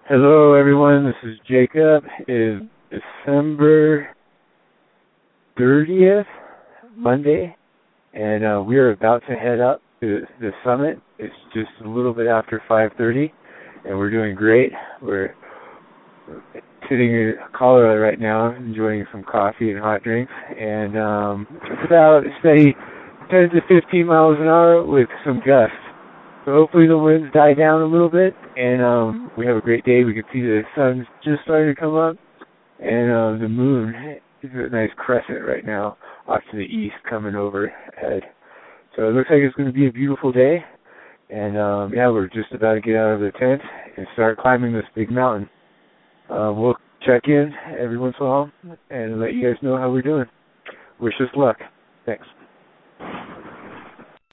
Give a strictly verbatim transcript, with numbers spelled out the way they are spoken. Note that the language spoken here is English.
Hello, everyone. This is Jacob. It is December thirtieth, Monday, and uh, we are about to head up to the summit. It's just a little bit after five thirty, and we're doing great. We're sitting in Colorado right now, enjoying some coffee and hot drinks, and um, it's about steady ten to fifteen miles an hour with some gusts. So hopefully the winds die down a little bit, and um, we have a great day. We can see the sun's just starting to come up, and uh, the moon is a nice crescent right now off to the east coming overhead. So it looks like it's going to be a beautiful day, and um, yeah, we're just about to get out of the tent and start climbing this big mountain. Uh, we'll check in every once in a while and let you guys know how we're doing. Wish us luck. Thanks.